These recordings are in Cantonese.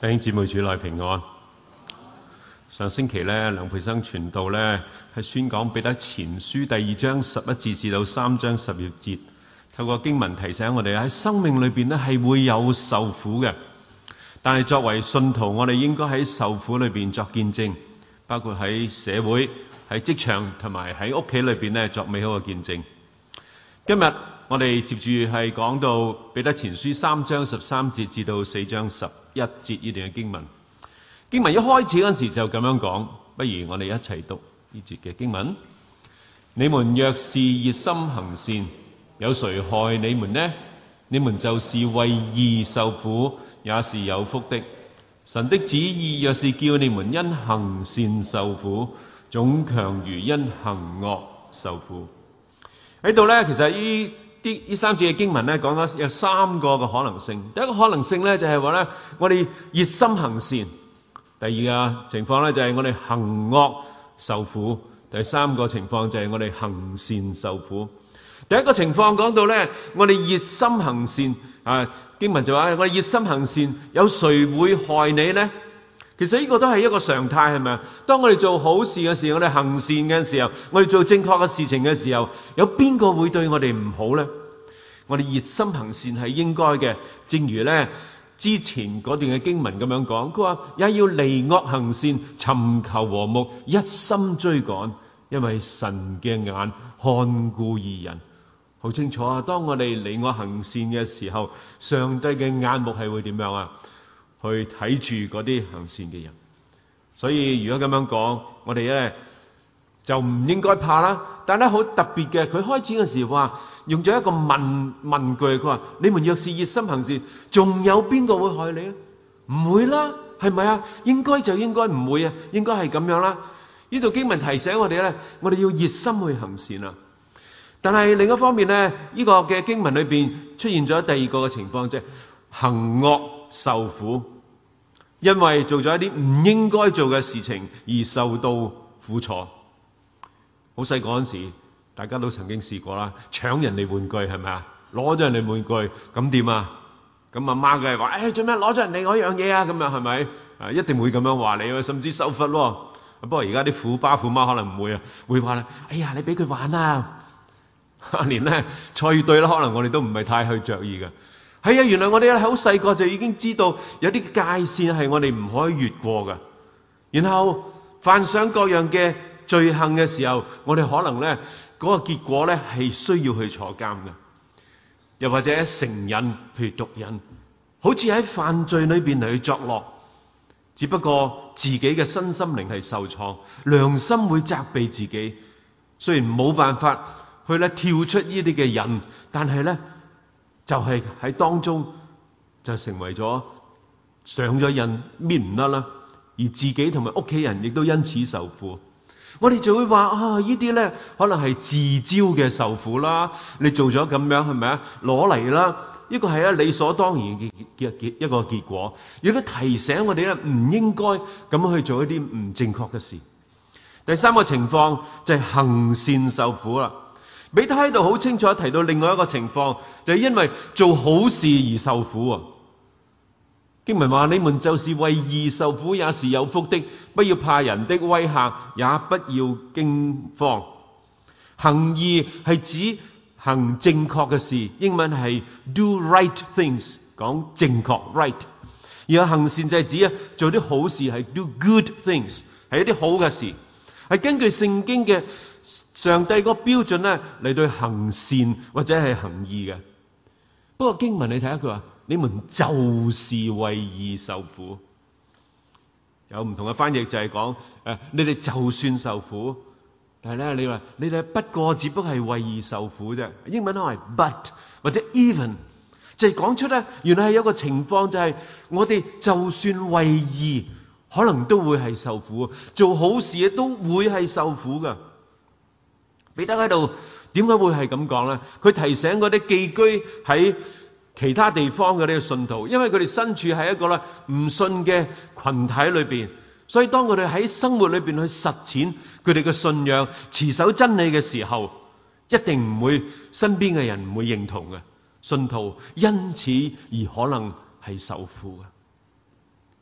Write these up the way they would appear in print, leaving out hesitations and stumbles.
弟兄姊妹主內平安。上星期咧，梁培生傳道咧係宣講彼得前書第2章11節至到3章12節，透過經文提醒我哋喺生命裏邊咧係會有受苦嘅，但係作為信徒，我哋應該喺受苦裏邊作見證，包括喺社會、喺職場同埋喺屋企裏邊咧作美好嘅見證。今日我哋接住係講到彼得前書3章13節至到4章11節呢段嘅經文。經文一開始嗰陣時就咁樣講，不如我哋一齊讀呢節嘅經文。你們若是熱心行善，有誰害你們呢？你們就是為義受苦，也是有福的。神的旨意若是叫你們因行善受苦，總強如因行惡受苦。喺度呢，其實呢三節嘅經文呢，講咗有三個嘅可能性。第一個可能性呢，就係話呢，我哋熱心行善。第二個情況呢，就係我哋行惡受苦。第三個情況就係我哋行善受苦。第一個情況講到呢，我哋熱心行善，經文就話我哋熱心行善，有誰會害你呢？其實呢個都係一個常態，係咪啊？當我哋做好事嘅時候，我哋行善嘅時候，我哋做正確嘅事情嘅時候，有邊個會對我哋唔好呢？我哋熱心行善係應該嘅，正如呢之前嗰段嘅經文咁樣講，佢話也要離惡行善，尋求和睦，一心追趕，因為神嘅眼看顧義人。好清楚啊！當我哋離惡行善嘅時候，上帝嘅眼目係會點樣啊？去睇住嗰啲行善嘅人。所以如果咁樣講，我哋咧就唔應該怕啦。但係咧好特別嘅，佢開始嘅時候話用咗一個問句，佢話你們若是熱心行善，仲有邊個會害你啊？唔會啦，係咪啊？應該就應該唔會啊，應該係咁樣啦。呢度經文提醒我哋咧，我哋要熱心去行善啊。但係另一方面咧，呢個嘅經文裏邊出現咗第二個嘅情況，即係行惡受苦，因為做咗一啲唔應該做嘅事情而受到苦楚。好細個嗰陣時，大家都曾經試過啦，搶人哋玩具係咪啊？攞咗人哋玩具，咁點啊？咁阿媽梗係話：做咩攞咗人哋嗰樣嘢啊？咁樣係咪？一定會咁樣話你，甚至受罰喎。不過而家啲虎爸虎媽可能唔會啊，會話咧：哎呀，你俾佢玩啊！連咧菜對啦，可能我哋都唔係太去着意嘅。係啊，原來我哋好細個就已經知道有啲界線係我哋唔可以越過嘅。然後犯上各樣嘅罪行嘅時候，我哋可能咧嗰個結果咧係需要去坐監嘅，又或者成癮，譬如毒癮，好似喺犯罪裏邊嚟去作樂。只不過自己嘅身心靈係受創，良心會責備自己。雖然冇辦法去咧跳出呢啲嘅癮，但係咧就係喺當中就成為咗上咗癮，搣唔甩啦。而自己同埋屋企人亦都因此受苦。我哋就會話呢啲咧可能係自招嘅受苦啦。你做咗咁樣係咪啊？攞嚟啦，呢個係理所當然嘅一個結果。亦都提醒我哋咧唔應該咁去做一啲唔正確嘅事。第三個情況就係行善受苦啦。彼得喺度好清楚提到另外一個情況，就係因為做好事而受苦啊。經文話：你們就是為義受苦，也是有福的。不要怕人的威嚇，也不要驚慌。行義係指行正確嘅事，英文係 do right things， 講正確 right。而行善就係指做啲好事，係 do good things， 係一啲好嘅事，係根據聖經嘅上帝個標準咧嚟對行善或者係行義嘅。不過經文你睇下佢話：你們就是為義受苦。有唔同嘅翻譯就係講你哋就算受苦，但係咧你話你哋不過只不過係為義受苦啫。英文都係 but 或者 even， 就係講出咧原來係有個情況，就係我哋就算為義，可能都會係受苦，做好事都會係受苦噶。彼得喺度點解會係咁講咧？佢提醒嗰啲寄居喺其他地方嘅呢個信徒，因為佢哋身處喺一個咧唔信嘅群體裏邊，所以當佢哋喺生活裏邊去實踐佢哋嘅信仰、持守真理嘅時候，一定唔會身邊嘅人唔會認同嘅。信徒因此而可能係受苦嘅。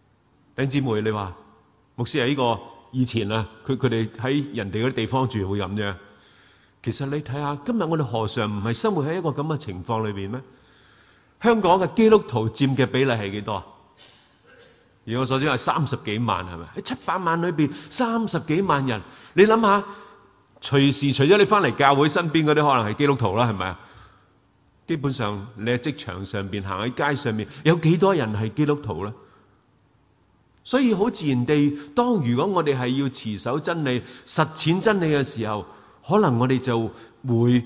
弟兄姊妹，你話牧師係呢個以前啊，佢哋喺人哋嗰啲地方住會咁啫。其實你睇下，今日我哋何嘗唔係生活喺一個咁嘅情況裏邊咩？香港嘅基督徒佔嘅比例係幾多啊？如我所知係30幾萬，係咪？喺700萬裏邊30幾萬人，你諗下，隨時除咗你翻嚟教會身邊嗰啲可能係基督徒啦，係咪啊？基本上你喺職場上邊行喺街上面，有幾多人係基督徒咧？所以好自然地，當如果我哋係要持守真理、實踐真理嘅時候，可能我哋就會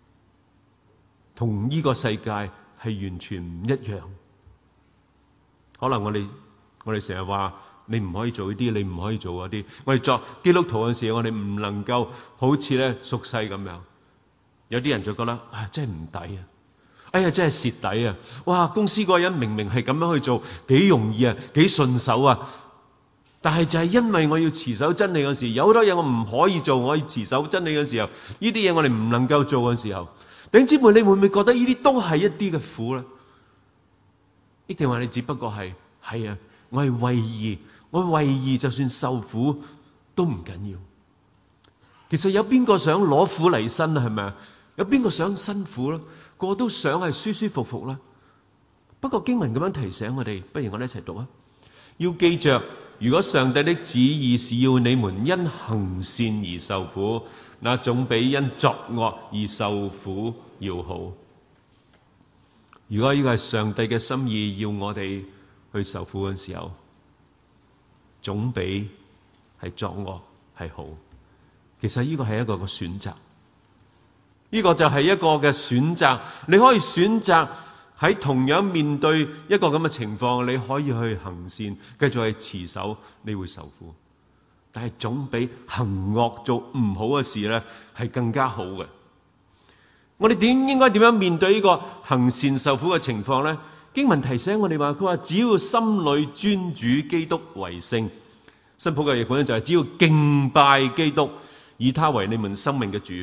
同呢個世界係完全唔一樣。可能我哋成日話你唔可以做呢啲，你唔可以做嗰啲。我哋作基督徒嘅時候，我哋唔能夠好似咧俗世咁樣。有啲人就覺得真係唔抵啊！哎呀，真係蝕底啊！哇，公司嗰個人明明係咁樣去做，幾容易啊，幾順手啊！但係就係因為我要持守真理嘅時候，有好多嘢我唔可以做，我要持守真理嘅時候，呢啲嘢我哋唔能夠做嘅時候，弟兄姊妹，你會唔會覺得呢啲都係一啲嘅苦咧？一定話你只不過係啊，我係為義，我為義就算受苦都唔緊要。其實有邊個想攞苦嚟辛啊？係咪啊？有邊個想辛苦咧？個個都想係舒舒服服啦。不過經文咁樣提醒我哋，不如我哋一齊讀啊！要記着，如果上帝的旨意是要你們因行善而受苦，那總比因作惡而受苦要好。如果呢個係上帝嘅心意，要我哋去受苦嘅時候，總比係作惡係好。其實呢個係一個選擇。呢個就係一個嘅選擇，你可以選擇喺同樣面對一個咁嘅情況，你可以去行善，繼續去持守，你會受苦。但係總比行惡做唔好嘅事咧，係更加好嘅。我哋應該點樣面對呢個行善受苦嘅情況咧？經文提醒我哋話，佢話只要心裏尊主基督為聖，新普嘅譯本咧就係只要敬拜基督，以他為你們生命嘅主。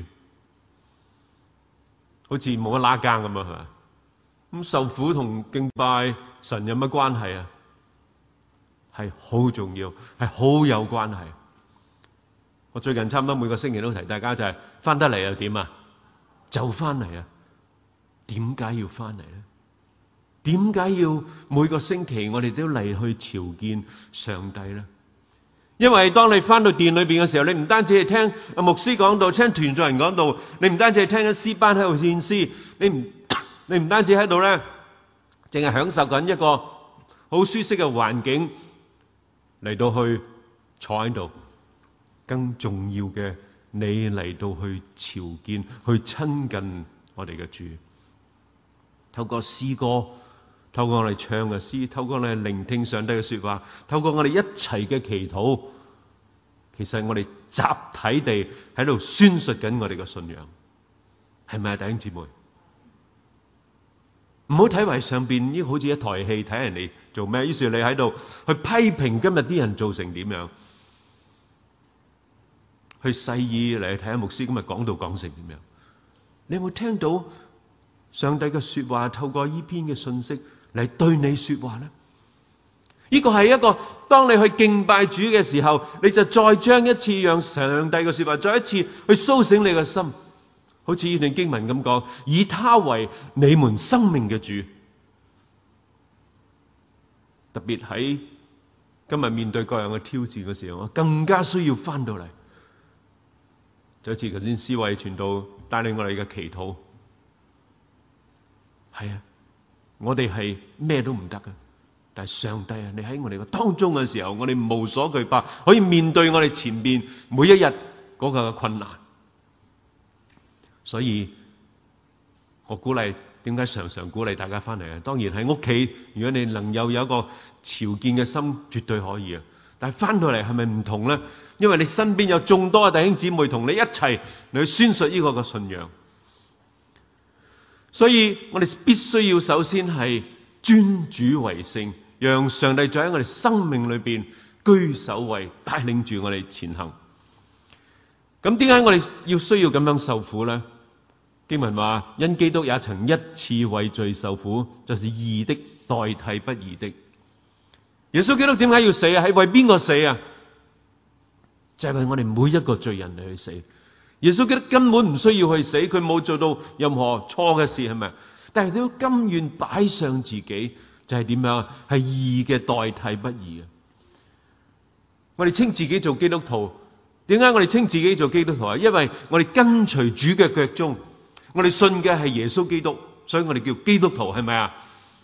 好似冇乜拉更咁啊，係嘛？咁受苦同敬拜神有乜關係啊？係好重要，係好有關係。我最近差唔多每個星期都提大家就係翻得嚟又點啊？就翻嚟啊！點解要翻嚟咧？點解要每個星期我哋都嚟去朝見上帝咧？因為當你翻到殿裏邊嘅時候，你唔單止係聽牧師講道，聽團隊人講道，你唔單止係聽緊詩班喺度獻詩，你唔單止喺度咧，淨係享受緊一個好舒適嘅環境嚟到去坐喺度。更重要嘅，你嚟到去朝見，去親近我哋嘅主，透過詩歌，透過我哋唱嘅詩，透過我哋聆聽上帝嘅說話，透過我哋一齊嘅祈禱，其實我哋集體地喺度宣述緊我哋嘅信仰，係咪啊，弟兄姊妹？唔好睇為上邊呢好似一台戲，睇人哋做咩，於是你喺度去批評今日啲人做成點樣，去細意嚟睇下牧師今日講道講成點樣。你有冇聽到上帝嘅說話透過呢篇嘅信息嚟對你說話呢？呢個係一個當你去敬拜主嘅時候，你就再將一次讓上帝嘅說話再一次去蘇醒你嘅心，好似呢段經文咁講，以他為你們生命嘅主。特別喺今日面對各樣嘅挑戰嘅時候，我更加需要翻到嚟，就好似頭先思慧傳道帶領我哋嘅祈禱。係啊，我哋係咩都唔得嘅，但係上帝啊，你喺我哋嘅當中嘅時候，我哋無所懼怕，可以面對我哋前面每一日嗰個嘅困難。所以我鼓勵，點解常常鼓勵大家翻嚟啊？當然喺屋企，如果你能有一個朝見嘅心，絕對可以啊。但係翻到嚟係咪唔同咧？因為你身邊有眾多嘅弟兄姊妹同你一齊嚟去宣述呢個嘅信仰。所以我哋必須要首先係尊主為聖，讓上帝在喺我哋生命裏邊居首位，帶領住我哋前行。咁點解我哋需要咁樣受苦咧？經文話，因基督也曾一次為罪受苦，就是義的代替不義的。 耶穌基督點解要死啊？係為邊個死啊？就係為我哋每一個罪人嚟去死。耶穌基督根本唔需要去死，佢冇做到任何錯嘅事，係咪？但係佢都甘願擺上自己，就係點樣啊？係義嘅代替不義啊！我哋稱自己做基督徒，點解我哋稱自己做基督徒啊？因為我哋跟隨主嘅腳蹤，我哋信嘅係耶穌基督，所以我哋叫基督徒，係咪啊？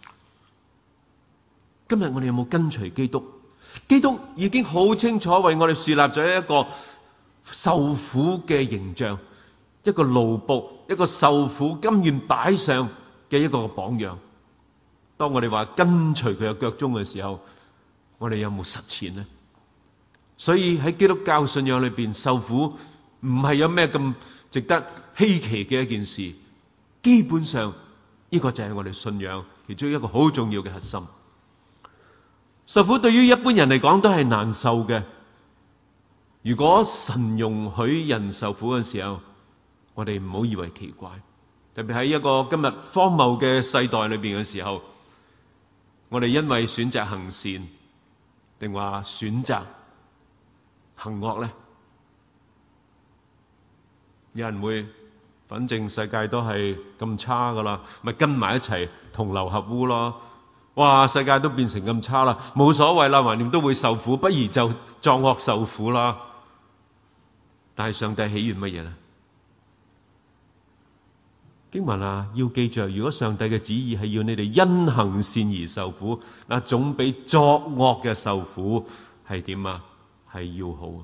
今日我哋有冇跟隨基督？基督已經好清楚為我哋樹立咗一個受苦嘅形象，一個奴僕，一個受苦甘願擺上嘅一個榜樣。當我哋話跟隨佢嘅腳蹤嘅時候，我哋有冇實踐呢？所以喺基督教信仰裏邊，受苦唔係有咩咁值得稀奇嘅一件事。基本上呢個就係我哋信仰其中一個好重要嘅核心。受苦對於一般人嚟講都係難受嘅。如果神容許人受苦嘅時候，我哋唔好以為奇怪。特別喺一個今日荒謬嘅世代裏邊嘅時候，我哋因為選擇行善，定話選擇行惡呢？有人會，反正世界都係咁差噶啦，咪跟埋一齊同流合污咯。哇！世界都變成咁差啦，冇所謂啦，橫掂都會受苦，不如就作惡受苦啦。但係上帝喜悅乜嘢呢？經文啊，要記着，如果上帝嘅旨意係要你哋因行善而受苦，嗱，總比作惡嘅受苦係點啊？係要好。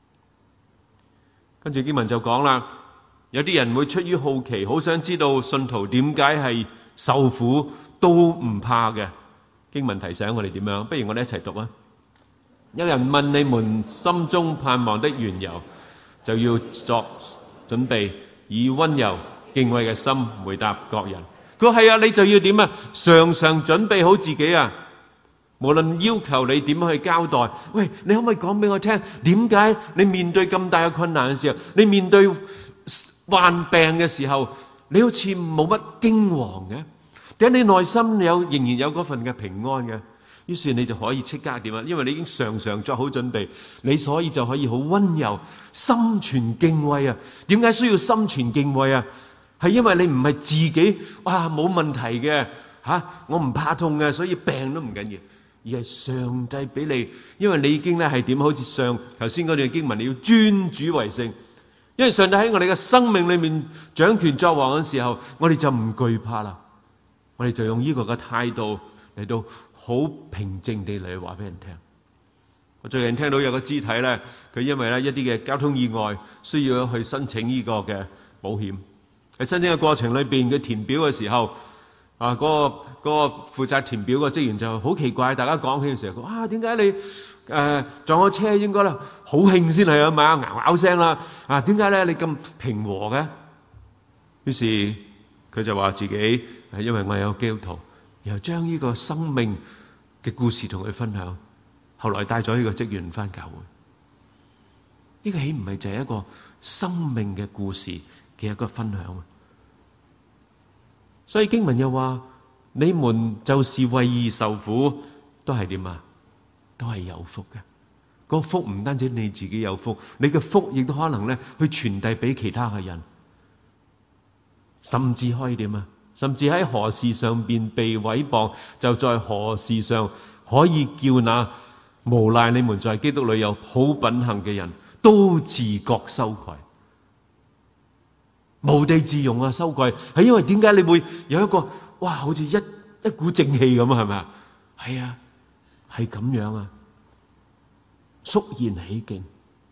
跟住經文就講啦，有啲人會出於好奇，好想知道信徒點解係受苦都唔怕嘅。經文提醒我哋點樣？不如我哋一齊讀啊！有人問你們心中盼望的緣由，就要作準備，以溫柔敬畏嘅心回答各人。佢話係啊，你就要點啊？常常準備好自己啊！無論要求你點樣去交代，喂，你可唔可以講俾我聽？點解你面對咁大嘅困難嘅時候，你面對患病嘅時候，你好似冇乜驚惶嘅？點解你內心仍然有嗰份嘅平安嘅？於是你就可以即刻點啊？因為你已經常常作好準備，你所以就可以好溫柔，心存敬畏啊！點解需要心存敬畏啊？係因為你唔係自己哇冇問題嘅吓，我唔怕痛嘅，所以病都唔緊要，而係上帝俾你，因為你已經咧係點？好似上頭先嗰段經文，你要尊主為聖，因為上帝喺我哋嘅生命裏面掌權作王嘅時候，我哋就唔懼怕啦。我哋就用呢個嘅態度嚟到好平靜地嚟話俾人聽。我最近聽到有個肢體咧，佢因為咧一啲嘅交通意外，需要去申請呢個嘅保險。喺申請嘅過程裏邊，佢填表嘅時候，嗰個負責填表嘅職員就好奇怪，大家講起嘅時候，佢點解你撞咗車應該咧好興先係啊嘛，嗷嗷聲啦，點解咧你咁平和嘅？於是佢就話自己係因為我有基督徒，然後將呢個生命嘅故事同佢分享。後來帶咗呢個職員返教會，呢個豈唔係就係一個生命嘅故事嘅一個分享啊？所以經文又話：你們就是為義受苦，都係點啊？都係有福嘅。嗰個福唔單止你自己有福，你嘅福亦都可能咧去傳遞俾其他嘅人，甚至可以點啊？甚至喺何事上邊被毀謗，就在何事上可以叫那無賴你們在基督裏有好品行嘅人都自覺羞愧，無地自容啊！羞愧係因為點解你會有一個哇，好似一股正氣咁啊？係咪啊？係啊，係咁樣啊，肅然起敬。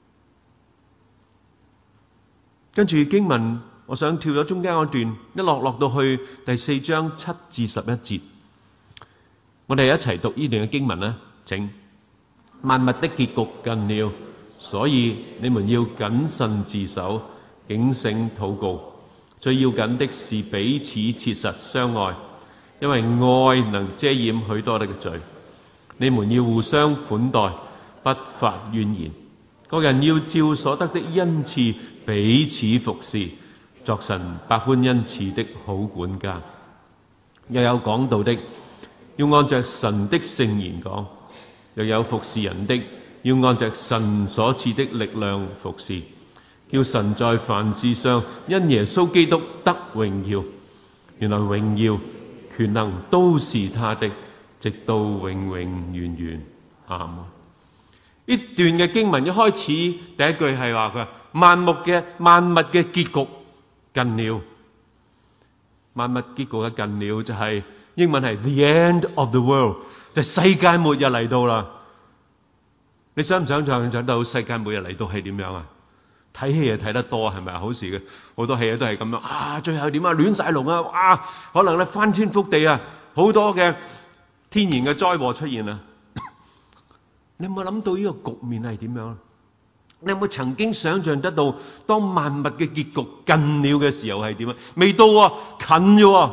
跟住經文，我想跳咗中間嗰段，一落到去第4章7至11節，我哋一齊讀呢段嘅經文啦。請。萬物的結局近了，所以你們要謹慎自守，警醒禱告。最要緊的是彼此切實相愛，因為愛能遮掩許多的罪。你們要互相款待，不發怨言。各人要照所得的恩賜彼此服侍，作神百般恩賜的好管家。又有講道的，要按着神的聖言講； 又有服侍人的，要按着神所賜的力量服侍，叫神在凡事上因耶穌基督得榮耀。原來榮耀權能都是他的，直到永永遠遠。阿們。呢段嘅經文一開始第一句係話佢萬物嘅結局近了。萬物結局嘅近了就係、英文係 the end of the world， 就係世界末日嚟到啦。你想唔想象到世界末日嚟到係點樣啊？睇戲又睇得多係咪啊？好事嘅，好多戲都係咁樣啊！最後點啊？亂晒龍啊！哇！可能咧翻天覆地啊，好多嘅天然嘅災禍出現啊！你有冇諗到呢個局面係點樣？你有冇曾經想象得到當萬物嘅結局近了嘅時候係點啊？未到啊，近咗喎。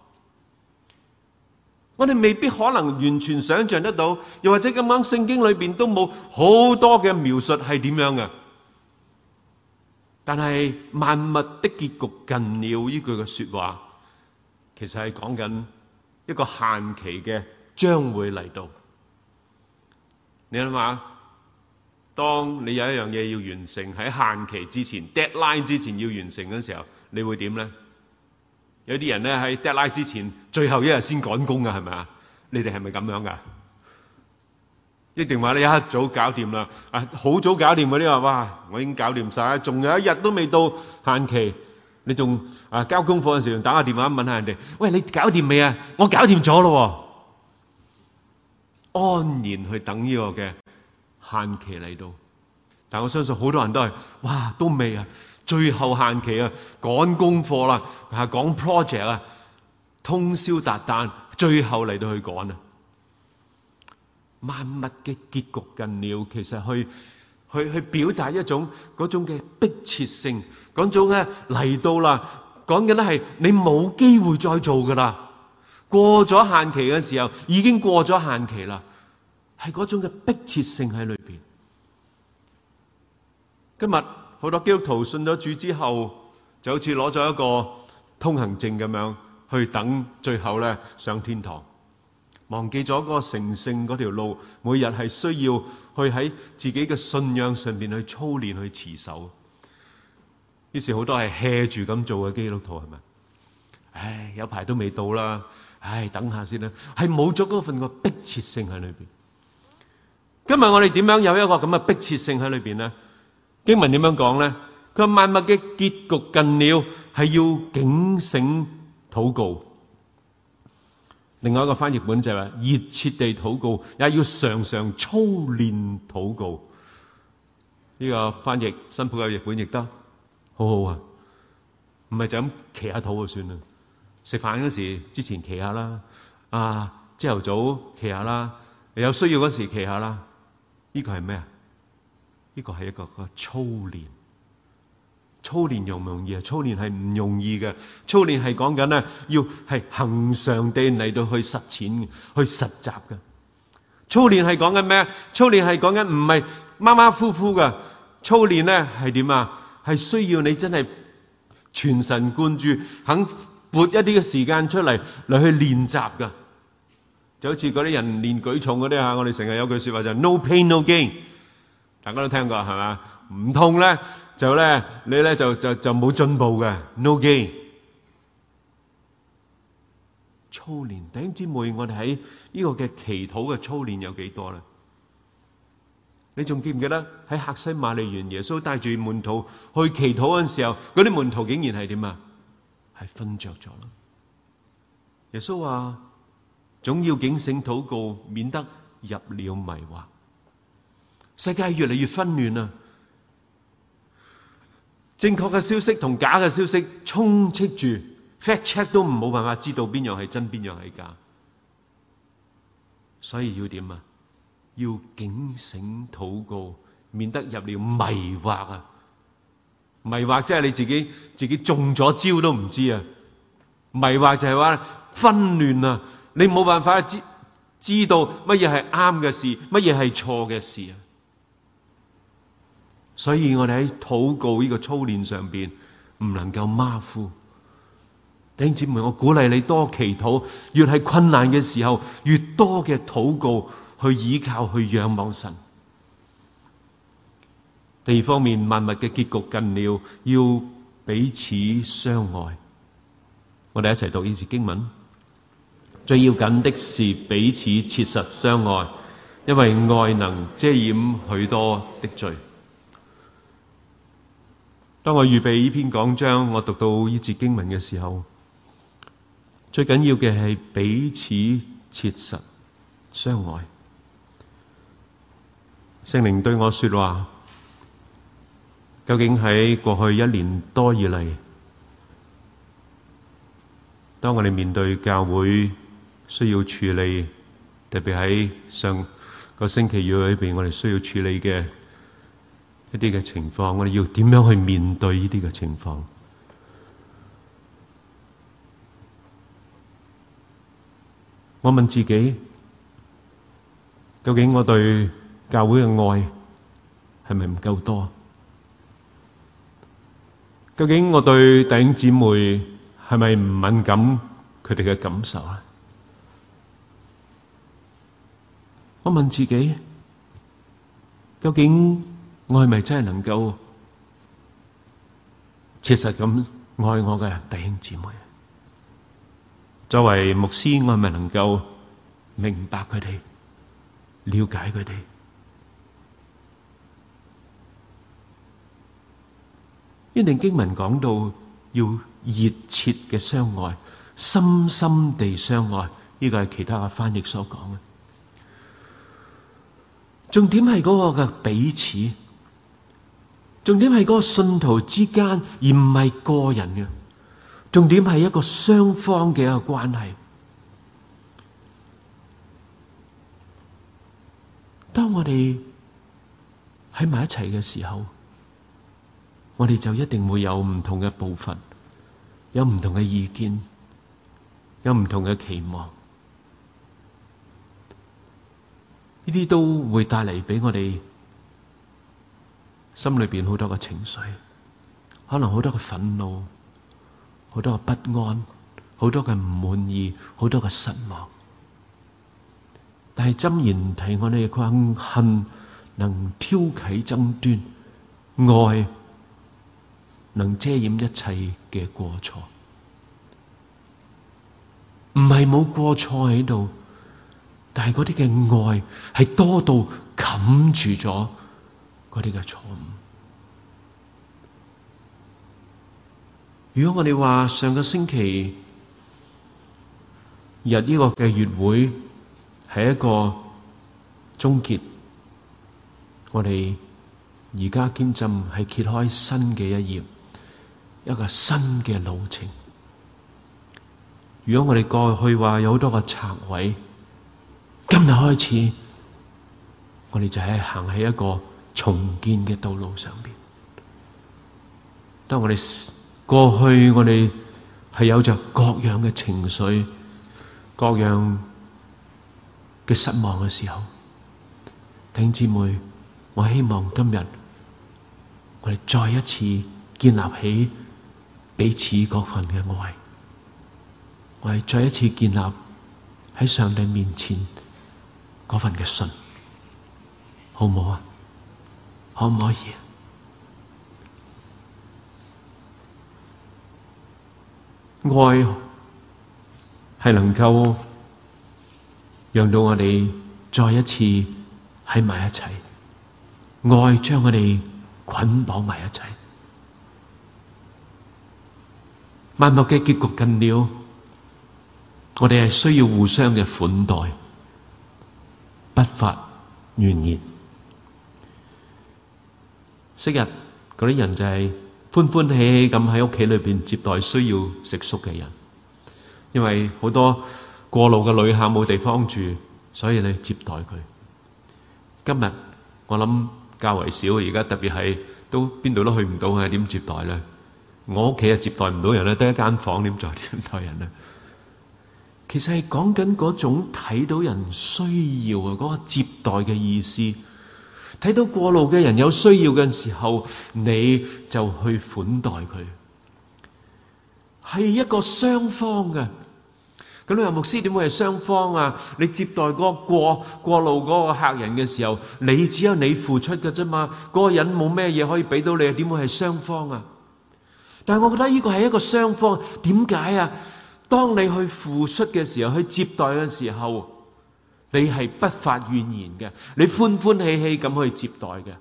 我哋未必可能完全想象得到，又或者咁樣聖經裏邊都冇好多嘅描述係點樣嘅。但係萬物的結局近了呢句嘅說話，其實係講緊一個限期嘅將會嚟到。你諗下，當你有一樣嘢要完成喺限期之前 deadline 之前要完成嘅時候，你會點呢？有啲人咧喺 deadline 之前最後一日先趕工㗎，係咪啊？你哋係咪咁樣㗎？一定話你一早搞掂啦，好早搞掂嗰啲話，哇！我已經搞掂晒，仲有一日都未到限期，你仲交功課嘅時候打個電話問下人哋，喂，你搞掂未啊？我搞掂咗咯，安然去等呢個嘅限期嚟到。但我相信好多人都係，哇，都未啊，最後限期啊，趕功課啦，講 project 啊，通宵達旦，最後嚟到去趕啊。萬物嘅結局近了，其實去表達一種嗰種嘅迫切性，嗰種咧嚟到啦，講緊咧係你冇機會再做噶啦，過咗限期嘅時候已經過咗限期啦，係嗰種嘅迫切性喺裏邊。今日好多基督徒信咗主之後，就好似攞咗一個通行證咁樣去等最後咧上天堂，忘記咗嗰個成聖嗰條路，每日係需要去喺自己嘅信仰上邊去操練去持守。於是好多係 hea 住咁做嘅基督徒，係咪？唉，有排都未到啦，唉，等下先啦，係冇咗嗰份個迫切性喺裏邊。今日我哋點樣有一個咁嘅迫切性喺裏邊呢？經文點樣講呢？佢話萬物嘅結局近了，係要警醒禱告。另外一個翻譯本就係話熱切地禱告，也要常常操練禱告。呢個翻譯新普救譯本譯得好好啊，唔係就咁祈下禱就算啦。食飯嗰時之前祈下啦，朝頭早祈下啦，有需要嗰時祈下啦。呢個係咩啊？呢個係一個操練。操練容唔容易啊？操練係唔容易嘅。操練係講緊咧，要係恆常地嚟到去實踐、去實習嘅。操練係講緊咩？操練係講緊唔係馬馬虎虎嘅。操練咧係點啊？係需要你真係全神貫注，肯撥一啲嘅時間出嚟去練習嘅。就好似嗰啲人練舉重嗰啲啊，我哋成日有句說話就係 no pain no gain， 大家都聽過係嘛？唔痛咧就咧你咧就冇進步嘅 no gain。操練，弟兄姊妹，我哋喺呢個嘅祈禱嘅操練有幾多咧？你仲記唔記得喺客西馬尼園耶穌帶住門徒去祈禱嗰陣時候，嗰啲門徒竟然係點啊？係瞓着咗啦。耶穌話總要警醒禱告，免得入了迷惑。世界越嚟越紛亂啦，正確嘅消息同假嘅消息充斥住 ，fact check 都冇辦法知道邊樣係真邊樣係假，所以要點啊？要警醒禱告，免得入了迷惑啊！迷惑即係你自己中咗招都唔知啊！迷惑就係話紛亂啊！你冇辦法知道乜嘢係啱嘅事，乜嘢係錯嘅事啊！所以我哋喺禱告呢個操練上邊唔能夠馬虎。弟兄姊妹，我鼓勵你多祈禱，越係困難嘅時候，越多嘅禱告去倚靠、去仰望神。第二方面，萬物嘅結局近了，要彼此相愛。我哋一齊讀呢節經文。最要緊的是彼此切實相愛，因為愛能遮掩許多的罪。當我預備呢篇講章，我讀到呢節經文嘅時候，最緊要嘅係彼此切實相愛。聖靈對我說話，究竟喺過去1年多以嚟，當我哋面對教會需要處理，特別喺上個星期要裏邊，我哋需要處理嘅一啲嘅情況，我哋要點樣去面對呢啲嘅情況？我問自己，究竟我對教會嘅愛係咪唔夠多？究竟我對弟兄姊妹係咪唔敏感佢哋嘅感受啊？我問自己，究竟我係咪真係能夠切實咁愛我嘅弟兄姊妹？作為牧師，我係咪能夠明白佢哋、了解佢哋？呢段經文講到要熱切嘅相愛，深深地相愛，呢個係其他嘅翻譯所講嘅。重點係嗰個嘅彼此，重點係嗰個信徒之間，而唔係個人嘅。重點係一個雙方嘅一個關係。當我哋喺埋一齊嘅時候，我哋就一定會有唔同嘅步伐，有唔同嘅意見，有唔同嘅期望。呢啲都會帶嚟俾我哋心裏邊好多嘅情緒，可能好多嘅憤怒，好多嘅不安，好多嘅唔滿意，好多嘅失望。但係箴言提我哋，佢話恨能挑起爭端，愛能遮掩一切嘅過錯。唔係冇過錯喺度，但係嗰啲嘅愛係多到冚住咗嗰啲嘅錯誤。如果我哋話上個星期日呢個嘅月會係一個終結，我哋而家堅振係揭開新嘅一頁，一個新嘅路程。如果我哋過去話有好多個拆毀，今日開始，我哋就係行喺一個重建嘅道路上邊。當我哋過去我哋係有着各樣嘅情緒、各樣嘅失望嘅時候，弟兄姊妹，我希望今日我哋再一次建立起彼此嗰份嘅愛，我哋再一次建立喺上帝面前嗰份嘅信，好唔好啊？可唔可以？愛係能夠讓到我哋再一次喺埋一齊，愛將我哋捆綁埋一齊。萬物嘅結局近了，我哋係需要互相嘅款待，不發怨言。昔日嗰啲人就係歡歡喜喜咁喺屋企裏邊接待需要食宿嘅人，因為好多過路嘅旅客冇地方住，所以你接待佢。今日我諗較為少，而家特別係都邊度都去唔到，係點接待咧？我屋企啊接待唔到人咧，得一間房，點再接待人咧？其實係講緊嗰種睇到人需要啊，嗰個接待嘅意思。睇到過路嘅人有需要嘅時候，你就去款待佢，係一個雙方嘅， 咁你話牧師點會係雙方啊？你接待嗰個過路嗰個客人嘅時候，你只有你付出嘅啫嘛，嗰個人冇咩嘢可以俾到你，點會係雙方啊？但係我覺得呢個係一個雙方，點解啊？當你去付出嘅時候，去接待嘅時候，你係不發怨言嘅，你歡歡喜喜咁去接待嘅。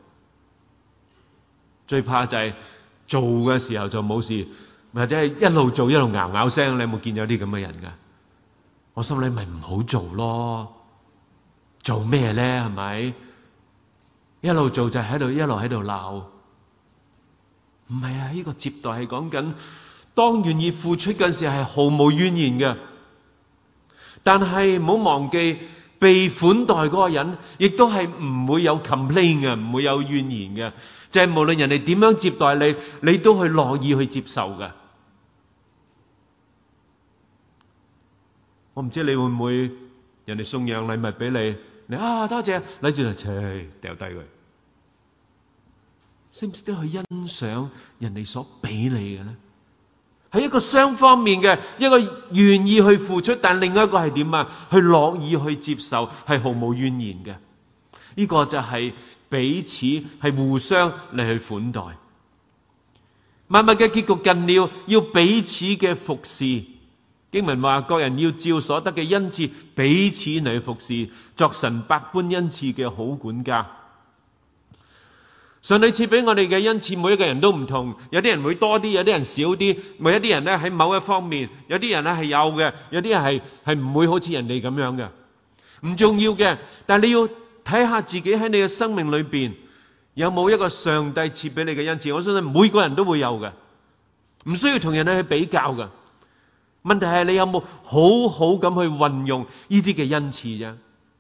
最怕就係做嘅時候就冇事，或者係一路做一路咬咬聲。你有冇見有啲咁嘅人㗎？我心裏咪唔好做咯，做咩咧？係咪一路做就喺度一路喺度鬧？唔係啊！呢個接待係講緊，當願意付出嗰陣時係毫無怨言嘅。但係唔好忘記，被款待嗰個人亦都係唔會有 complain 嘅，唔會有怨言嘅。就係無論人哋點樣接待你，你都係樂意去接受嘅。我唔知你會唔會人哋送樣禮物俾你，你啊多謝，攞住就掉低佢。識唔識得去欣賞人哋所俾你嘅咧？係一個雙方面嘅，一個願意去付出，但另外一個係點啊？去樂意去接受，係毫無怨言嘅。呢個就係彼此係互相嚟去款待。萬物嘅結局近了，要彼此嘅服侍。經文話，各人要照所得嘅恩賜彼此嚟去服侍，作神百般恩賜嘅好管家。上帝賜俾我哋嘅恩賜，每一個人都唔同，有啲人會多啲，有啲人少啲。每一啲人咧喺某一方面，有啲人咧係有嘅，有啲人係唔會好似人哋咁樣嘅，唔重要嘅。但係你要睇下自己喺你嘅生命裏邊有冇一個上帝賜俾你嘅恩賜。我相信每個人都會有嘅，唔需要同人哋去比較嘅。問題係你有冇好好咁去運用呢啲嘅恩賜啫。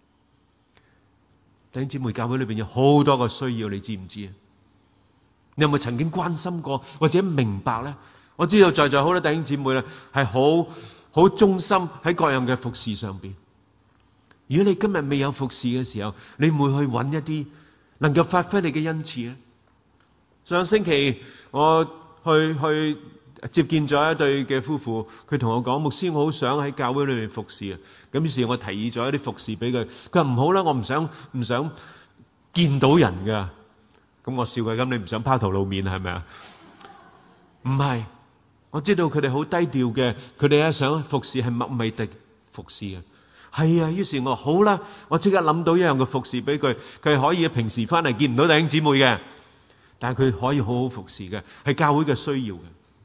弟兄姊妹，教會裏邊有好多個需要，你知唔知啊？你有冇曾經關心過或者明白咧？我知道在座好多弟兄姊妹咧係好忠心喺各樣嘅服侍上邊。如果你今日未有服侍嘅時候，你會去揾一啲能夠發揮你嘅恩賜咧？上星期我去接見咗一對嘅夫婦，佢同我講，牧師，我好想喺教會裏面服侍啊。咁於是我提議咗一啲服侍俾佢。佢話唔好啦，我唔想見到人噶。咁我笑佢，咁你唔想拋頭露面係咪啊？唔係，我知道佢哋好低調嘅，佢哋一想服侍係默默地服侍嘅。係啊，於是我話好啦，我即刻諗到一樣嘅服侍俾佢，佢可以平時翻嚟見唔到弟兄姊妹嘅，但係佢可以好好服侍嘅，係教會嘅需要嘅。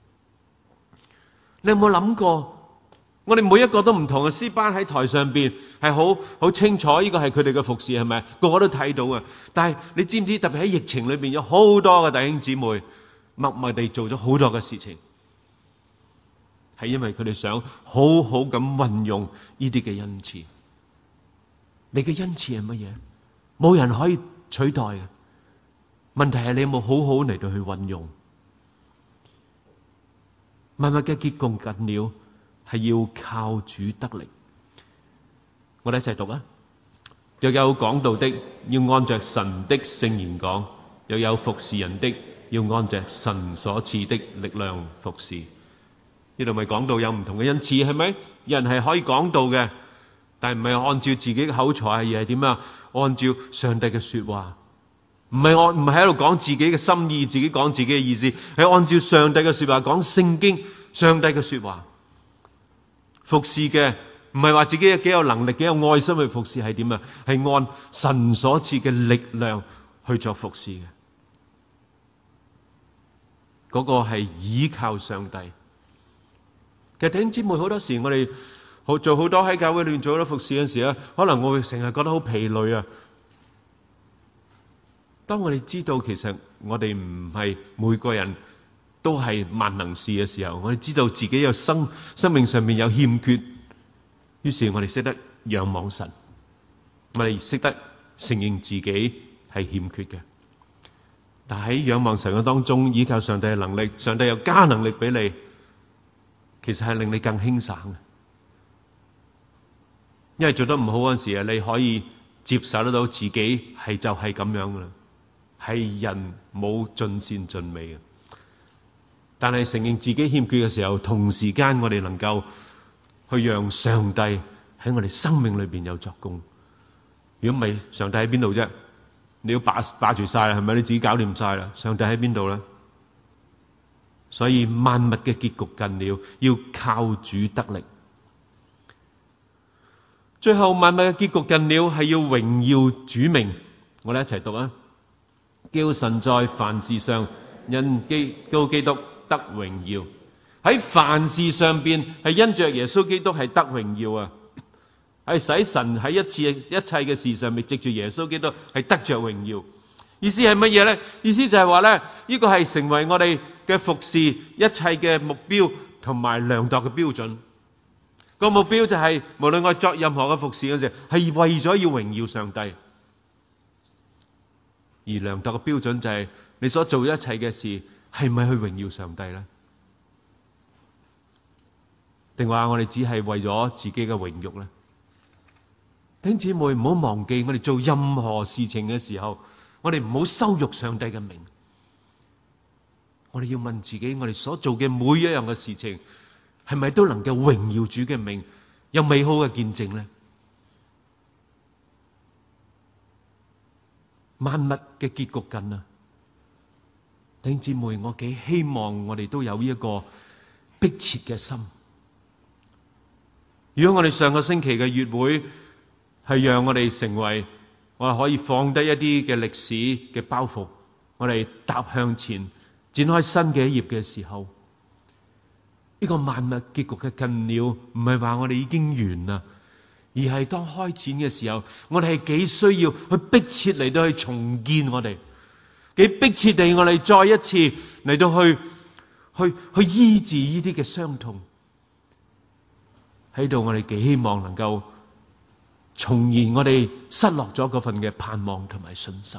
你有冇諗過？我哋每一個都唔同嘅，詩班喺台上邊係好清楚，呢個係佢哋嘅服侍，係咪？個個都睇到啊！但係你知唔知？特別喺疫情裏邊，有好多嘅弟兄姊妹默默地做咗好多嘅事情，係因為佢哋想好好咁運用呢啲嘅恩賜。你嘅恩賜係乜嘢？冇人可以取代嘅。問題係你有冇好好嚟到去運用？萬物嘅結局近了，係要靠主得力。我哋一齊讀啊！又有講道的，要按着神的聖言講；又有服侍人的，要按着神所賜的力量服侍。呢度咪講到有唔同嘅恩賜，係咪？有人係可以講道嘅，但係唔係按照自己嘅口才，而係點啊？按照上帝嘅說話，唔係喺度講自己嘅心意，自己講自己嘅意思，係按照上帝嘅說話講聖經，上帝嘅說話。服侍嘅唔係話自己幾有能力、幾有愛心去服侍，係點啊？係按神所賜嘅力量去做服侍嘅。嗰個係倚靠上帝。其實弟兄姊妹，好多時我哋做好多喺教會裏面做好多服侍嘅時候，可能我會成日覺得好疲累啊。當我哋知道其實我哋唔係每個人都係萬能事嘅時候，我哋知道自己有生命上面有欠缺，於是我哋識得仰望神，我哋識得承認自己係欠缺嘅。但喺仰望神嘅當中，依靠上帝嘅能力，上帝又加能力俾你，其實係令你更輕省嘅。因為做得唔好嗰陣時啊，你可以接受得到自己係就係咁樣噶啦，係人冇盡善盡美嘅。但係承認自己欠缺嘅時候，同時間我哋能夠去讓上帝喺我哋生命裏邊有作工。如果唔係，上帝喺邊度啫？你要霸住晒啦，係咪？你自己搞掂晒啦，上帝喺邊度咧？所以萬物嘅結局近了，要靠主得力。最後萬物嘅結局近了，係要榮耀主名。我哋一齊讀啊！叫神在凡事上因基督得榮耀。喺凡事上邊係因着耶穌基督係得榮耀啊！係使神喺一切嘅事上面藉住耶穌基督係得着榮耀。意思係乜嘢呢？意思就係話呢，呢個係成為我哋嘅服侍一切嘅目標同埋量度嘅標準。個目標就係無論我作任何嘅服侍嗰時，係為咗要榮耀上帝。而量度嘅標準就係你所做一切嘅事係咪去榮耀上帝呢？定話我哋只係為咗自己嘅榮辱呢？弟兄姊妹，唔好忘記，我哋做任何事情嘅時候，我哋唔好羞辱上帝嘅名。我哋要問自己，我哋所做嘅每一樣嘅事情，係咪都能夠榮耀主嘅名，有美好嘅見證呢？萬物嘅結局近啦，弟兄姊妹，我幾希望我哋都有呢一個迫切嘅心。如果我哋上個星期嘅月會係讓我哋成為我哋可以放低一啲嘅歷史嘅包袱，我哋踏向前展開新嘅一頁嘅時候，呢個萬物結局嘅近了，唔係話我哋已經完啦，而係當開展嘅時候，我哋係幾需要去迫切嚟到去重建我哋，幾迫切地我哋再一次嚟到去醫治呢啲嘅傷痛。喺度我哋幾希望能夠重燃我哋失落咗嗰份嘅盼望同埋信心。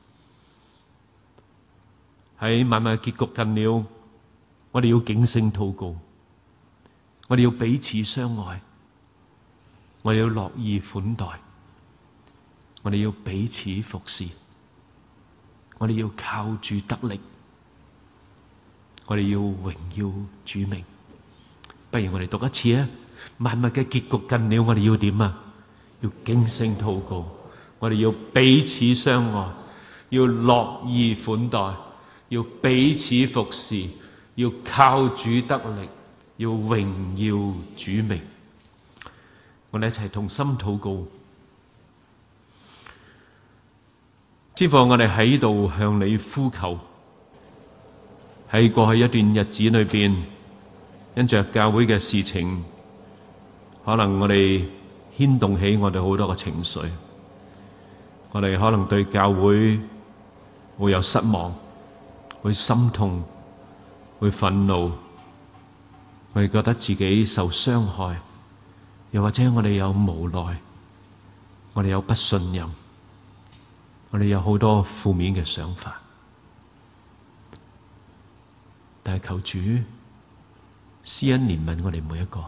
喺萬物嘅結局近了，我哋要警醒禱告，我哋要彼此相愛，我哋要樂意款待，我哋要彼此服侍，我哋要靠主得力，我哋要榮耀主名。不如我哋讀一次啊！萬物嘅結局近了，我哋要點啊？要警醒禱告，我哋要彼此相愛，要樂意款待，要彼此服侍，要靠主得力，要榮耀主名。我哋一齊同心禱告。天父，我哋喺度向你呼求。喺過去一段日子裏邊，因着教會嘅事情，可能我哋牽動起我哋好多嘅情緒，我哋可能對教會會有失望，會心痛，會憤怒，我哋覺得自己受傷害，又或者我哋有無奈，我哋有不信任，我哋有好多負面嘅想法。但係求主施恩憐憫我哋每一個，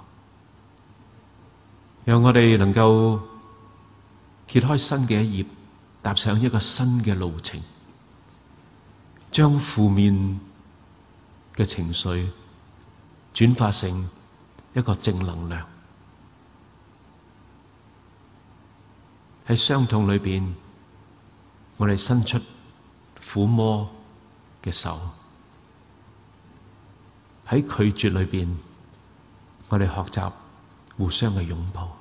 讓我哋能夠揭開新嘅一頁，踏上一個新嘅路程，將負面嘅情緒轉化成一個正能量。喺傷痛裏邊，我哋伸出撫摸嘅手；喺拒絕裏邊，我哋學習互相嘅擁抱。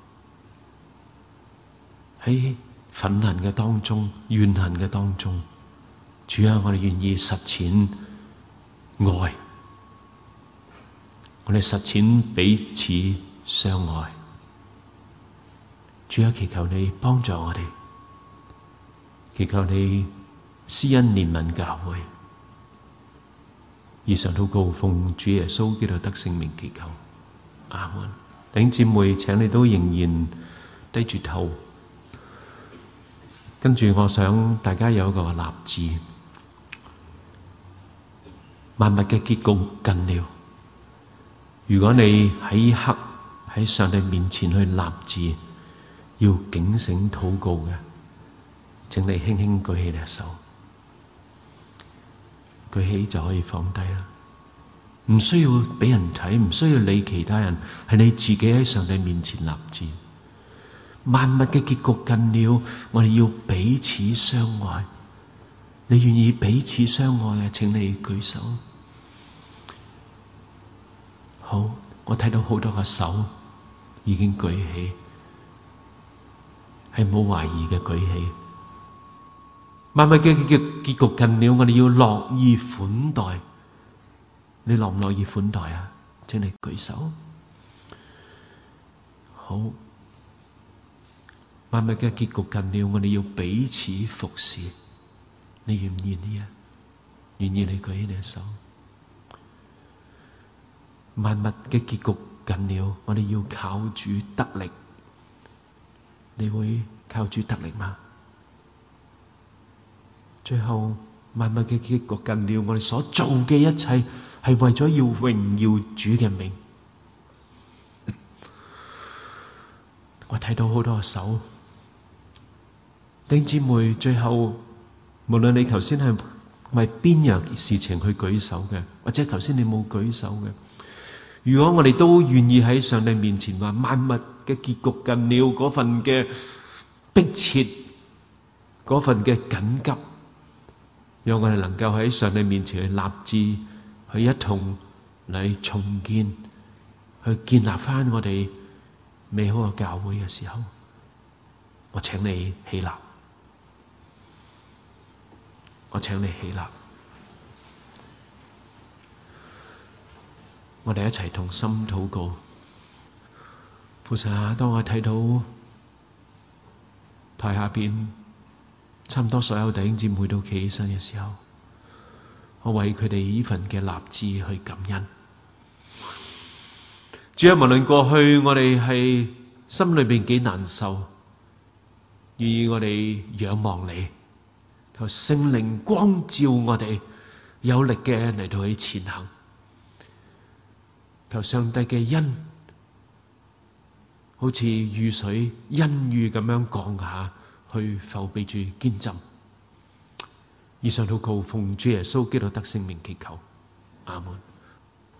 喺憤恨嘅當中、怨恨嘅當中，主啊，我哋願意實踐愛，我哋實踐彼此相愛。主啊，祈求你幫助我哋，祈求你施恩憐憫教會。以上禱告奉主耶穌基督得聖名祈求，阿門。弟兄姊妹，請你都仍然低住頭。跟住我想大家有一個立志，萬物嘅結局近了。如果你喺一刻喺上帝面前去立志，要警醒禱告嘅，請你輕輕舉起你嘅手，舉起就可以放低啦。 唔需要俾人睇，唔需要理其他人，係你自己喺上帝面前立志。萬物嘅結局近了，我哋要彼此相愛。你願意彼此相愛嘅，請你舉手。好，我睇到好多個手已經舉起，係冇懷疑嘅舉起。萬物嘅結局近了，我哋要樂意款待。你樂唔樂意款待啊？請你舉手。好，萬物嘅結局近了，我哋要彼此服侍。你願唔願意啊？願意你舉起你嘅手。萬物嘅結局近了，我哋要靠主得力。你會靠主得力嗎？最後，萬物嘅結局近了，我哋所做嘅一切係為咗要榮耀主嘅名。我睇到好多手，弟兄姊妹，最後無論你頭先係為邊樣事情去舉手嘅，或者頭先你冇舉手嘅，如果我哋都願意喺上帝面前話萬物嘅結局近了，嗰份嘅迫切，嗰份嘅緊急，讓我哋能夠喺上帝面前去立志，去一同嚟重建，去建立翻我哋美好嘅教會嘅時候，我請你起立，我請你起立，我哋一齊同心禱告。父神啊，當我睇到台下邊差唔多所有弟兄姊妹都企起身嘅時候，我為佢哋呢份嘅立志去感恩。主啊，無論過去我哋係心裏邊幾難受，願意我哋仰望你，求聖靈光照我哋，有力嘅嚟到去前行。求上帝嘅恩好似雨水恩雨咁樣降下去，覆庇住堅浸。以上禱告奉主耶穌基督得聖名祈求，阿門。